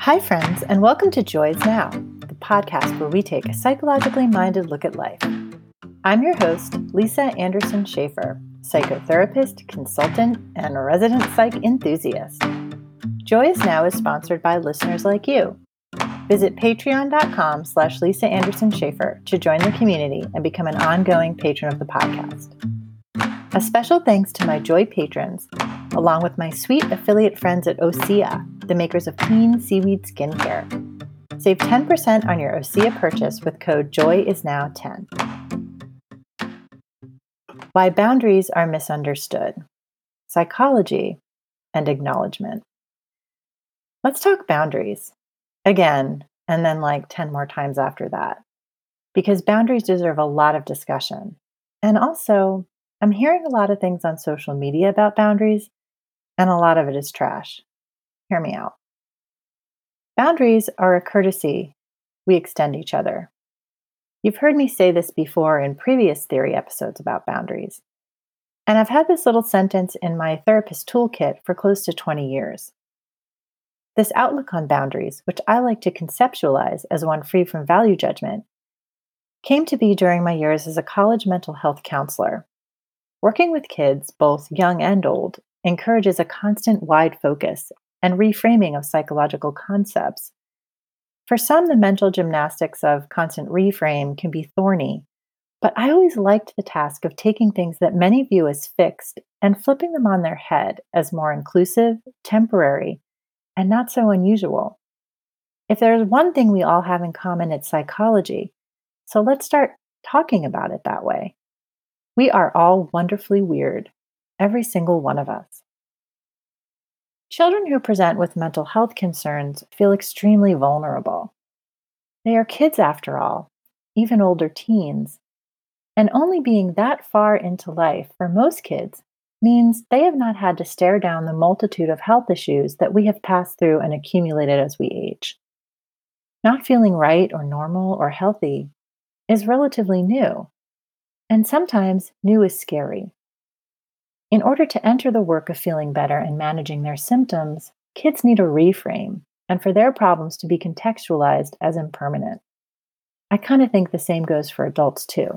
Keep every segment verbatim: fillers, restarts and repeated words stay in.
Hi, friends, and welcome to Joys Now, the podcast where we take a psychologically minded look at life. I'm your host, Lisa Anderson Schaefer, psychotherapist, consultant, and resident psych enthusiast. Joys Now is sponsored by listeners like you. Visit patreon.com slash Lisa Anderson Schaefer to join the community and become an ongoing patron of the podcast. A special thanks to my Joy patrons, along with my sweet affiliate friends at Osea, the makers of clean seaweed skincare. Save ten percent on your Osea purchase with code joy is now ten. Why boundaries are misunderstood. Psychology and acknowledgement. Let's talk boundaries. Again, and then like ten more times after that. Because boundaries deserve a lot of discussion. And also, I'm hearing a lot of things on social media about boundaries, and a lot of it is trash. Hear me out. Boundaries are a courtesy we extend each other. You've heard me say this before in previous theory episodes about boundaries. And I've had this little sentence in my therapist toolkit for close to twenty years. This outlook on boundaries, which I like to conceptualize as one free from value judgment, came to be during my years as a college mental health counselor. Working with kids, both young and old, encourages a constant wide focus and reframing of psychological concepts. For some, the mental gymnastics of constant reframe can be thorny, but I always liked the task of taking things that many view as fixed and flipping them on their head as more inclusive, temporary, and not so unusual. If there's one thing we all have in common, it's psychology. So let's start talking about it that way. We are all wonderfully weird, every single one of us. Children who present with mental health concerns feel extremely vulnerable. They are kids after all, even older teens, and only being that far into life for most kids means they have not had to stare down the multitude of health issues that we have passed through and accumulated as we age. Not feeling right or normal or healthy is relatively new, and sometimes new is scary. In order to enter the work of feeling better and managing their symptoms, kids need a reframe and for their problems to be contextualized as impermanent. I kind of think the same goes for adults too.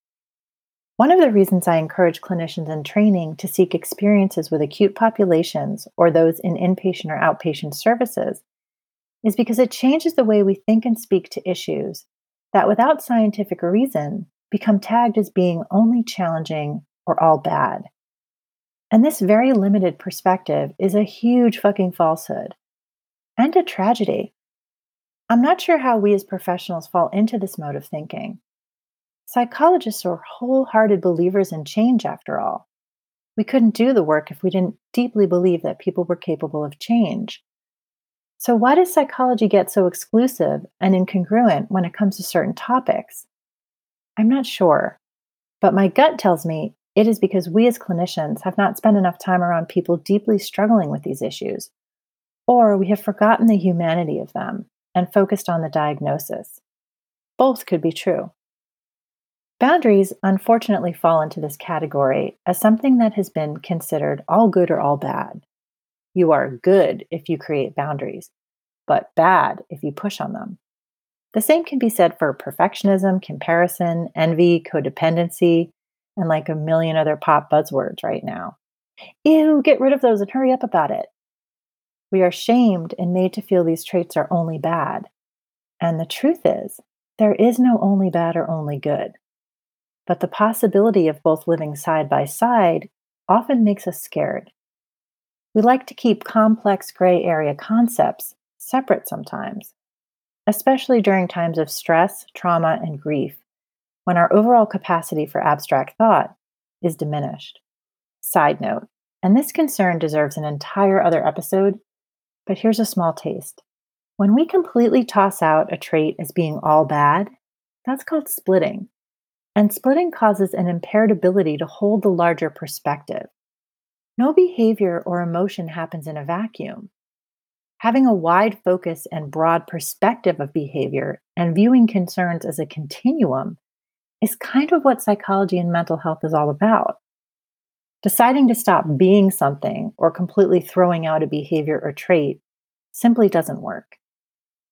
One of the reasons I encourage clinicians in training to seek experiences with acute populations or those in inpatient or outpatient services is because it changes the way we think and speak to issues that without scientific reason become tagged as being only challenging or all bad. And this very limited perspective is a huge fucking falsehood and a tragedy. I'm not sure how we as professionals fall into this mode of thinking. Psychologists are wholehearted believers in change, after all. We couldn't do the work if we didn't deeply believe that people were capable of change. So why does psychology get so exclusive and incongruent when it comes to certain topics? I'm not sure, but my gut tells me it is because we as clinicians have not spent enough time around people deeply struggling with these issues, or we have forgotten the humanity of them and focused on the diagnosis. Both could be true. Boundaries unfortunately fall into this category as something that has been considered all good or all bad. You are good if you create boundaries, but bad if you push on them. The same can be said for perfectionism, comparison, envy, codependency, and like a million other pop buzzwords right now. Ew, get rid of those and hurry up about it. We are shamed and made to feel these traits are only bad. And the truth is, there is no only bad or only good. But the possibility of both living side by side often makes us scared. We like to keep complex gray area concepts separate sometimes, especially during times of stress, trauma, and grief, when our overall capacity for abstract thought is diminished. Side note, and this concern deserves an entire other episode, but here's a small taste. When we completely toss out a trait as being all bad, that's called splitting. And splitting causes an impaired ability to hold the larger perspective. No behavior or emotion happens in a vacuum. Having a wide focus and broad perspective of behavior and viewing concerns as a continuum is kind of what psychology and mental health is all about. Deciding to stop being something or completely throwing out a behavior or trait simply doesn't work.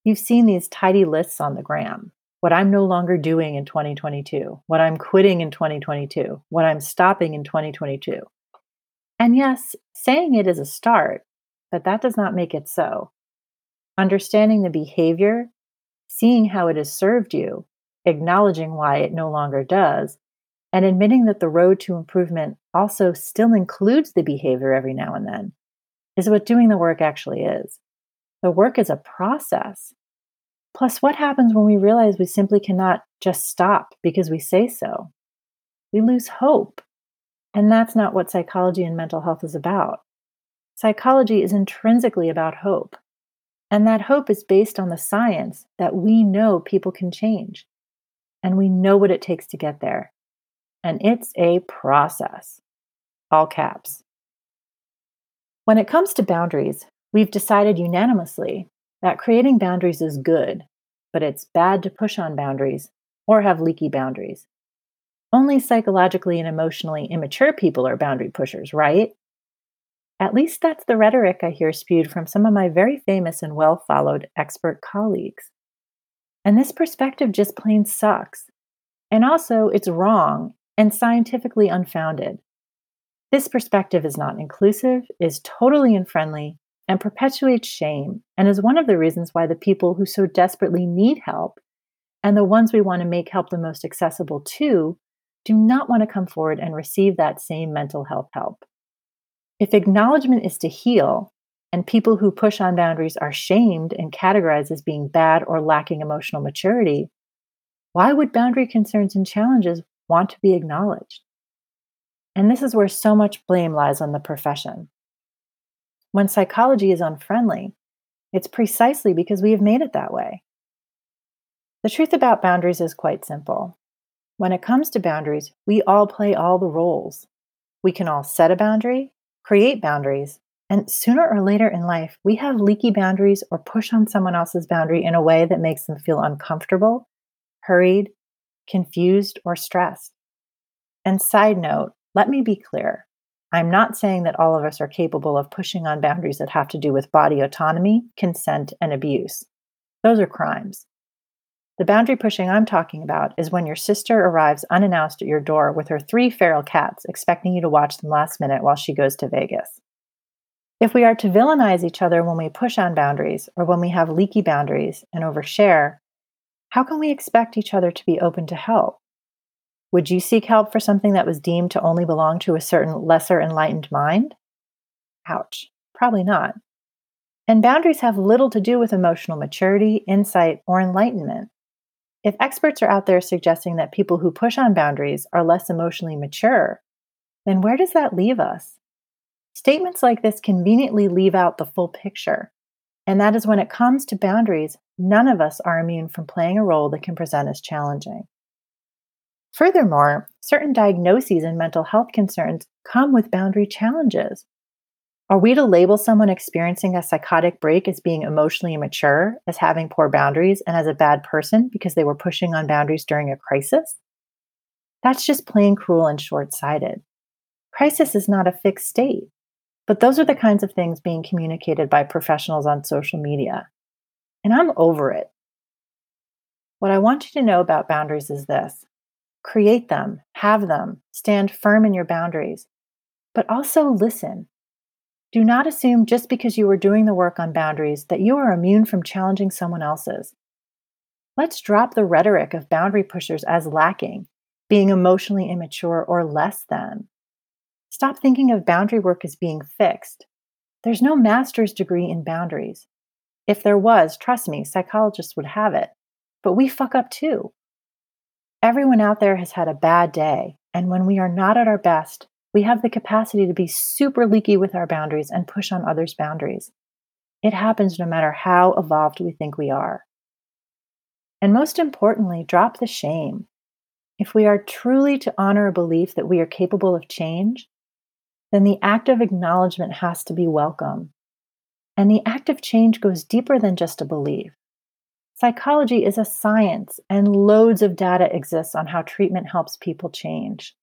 You've seen these tidy lists on the gram. What I'm no longer doing in twenty twenty-two, what I'm quitting in twenty twenty-two, what I'm stopping in twenty twenty-two. And yes, saying it is a start, but that does not make it so. Understanding the behavior, seeing how it has served you, acknowledging why it no longer does, and admitting that the road to improvement also still includes the behavior every now and then is what doing the work actually is. The work is a process. Plus, what happens when we realize we simply cannot just stop because we say so? We lose hope. And that's not what psychology and mental health is about. Psychology is intrinsically about hope. And that hope is based on the science that we know people can change. And we know what it takes to get there. And it's a process. All caps. When it comes to boundaries, we've decided unanimously that creating boundaries is good, but it's bad to push on boundaries or have leaky boundaries. Only psychologically and emotionally immature people are boundary pushers, right? At least that's the rhetoric I hear spewed from some of my very famous and well-followed expert colleagues. And this perspective just plain sucks. And also, it's wrong and scientifically unfounded. This perspective is not inclusive, is totally unfriendly, and perpetuates shame, and is one of the reasons why the people who so desperately need help, and the ones we want to make help the most accessible to, do not want to come forward and receive that same mental health help. If acknowledgement is to heal, and people who push on boundaries are shamed and categorized as being bad or lacking emotional maturity, why would boundary concerns and challenges want to be acknowledged? And this is where so much blame lies on the profession. When psychology is unfriendly, it's precisely because we have made it that way. The truth about boundaries is quite simple. When it comes to boundaries, we all play all the roles. We can all set a boundary, create boundaries, and sooner or later in life, we have leaky boundaries or push on someone else's boundary in a way that makes them feel uncomfortable, hurried, confused, or stressed. And side note, let me be clear. I'm not saying that all of us are capable of pushing on boundaries that have to do with body autonomy, consent, and abuse. Those are crimes. The boundary pushing I'm talking about is when your sister arrives unannounced at your door with her three feral cats, expecting you to watch them last minute while she goes to Vegas. If we are to villainize each other when we push on boundaries or when we have leaky boundaries and overshare, how can we expect each other to be open to help? Would you seek help for something that was deemed to only belong to a certain lesser enlightened mind? Ouch, probably not. And boundaries have little to do with emotional maturity, insight, or enlightenment. If experts are out there suggesting that people who push on boundaries are less emotionally mature, then where does that leave us? Statements like this conveniently leave out the full picture. And that is when it comes to boundaries, none of us are immune from playing a role that can present as challenging. Furthermore, certain diagnoses and mental health concerns come with boundary challenges. Are we to label someone experiencing a psychotic break as being emotionally immature, as having poor boundaries, and as a bad person because they were pushing on boundaries during a crisis? That's just plain cruel and short-sighted. Crisis is not a fixed state, but those are the kinds of things being communicated by professionals on social media. And I'm over it. What I want you to know about boundaries is this. Create them, have them, stand firm in your boundaries, but also listen. Do not assume just because you are doing the work on boundaries that you are immune from challenging someone else's. Let's drop the rhetoric of boundary pushers as lacking, being emotionally immature, or less than. Stop thinking of boundary work as being fixed. There's no master's degree in boundaries. If there was, trust me, psychologists would have it. But we fuck up too. Everyone out there has had a bad day, and when we are not at our best, we have the capacity to be super leaky with our boundaries and push on others' boundaries. It happens no matter how evolved we think we are. And most importantly, drop the shame. If we are truly to honor a belief that we are capable of change, then the act of acknowledgement has to be welcome. And the act of change goes deeper than just a belief. Psychology is a science, and loads of data exists on how treatment helps people change.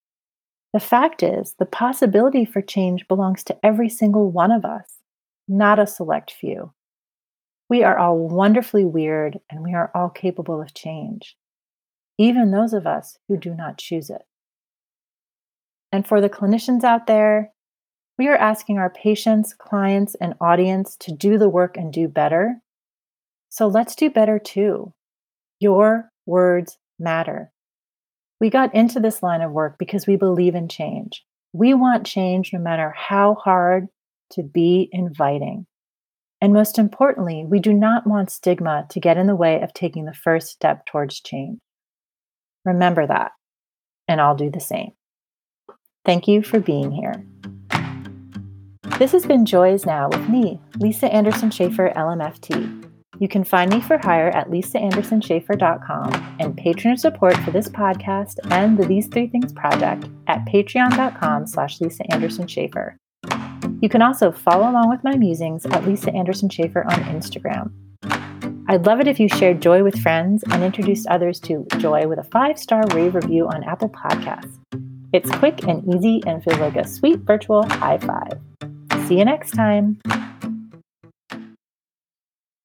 The fact is, the possibility for change belongs to every single one of us, not a select few. We are all wonderfully weird, and we are all capable of change, even those of us who do not choose it. And for the clinicians out there, we are asking our patients, clients, and audience to do the work and do better. So let's do better too. Your words matter. We got into this line of work because we believe in change. We want change no matter how hard to be inviting. And most importantly, we do not want stigma to get in the way of taking the first step towards change. Remember that, and I'll do the same. Thank you for being here. This has been Joy is Now with me, Lisa Anderson Schaefer, L M F T. You can find me for hire at lisa anderson schaefer dot com and patron support for this podcast and the These Three Things Project at patreon.com slash Lisa Anderson Schaefer. You can also follow along with my musings at Lisa Anderson Schaefer on Instagram. I'd love it if you shared Joy with friends and introduced others to Joy with a five-star rave review on Apple Podcasts. It's quick and easy and feels like a sweet virtual high five. See you next time.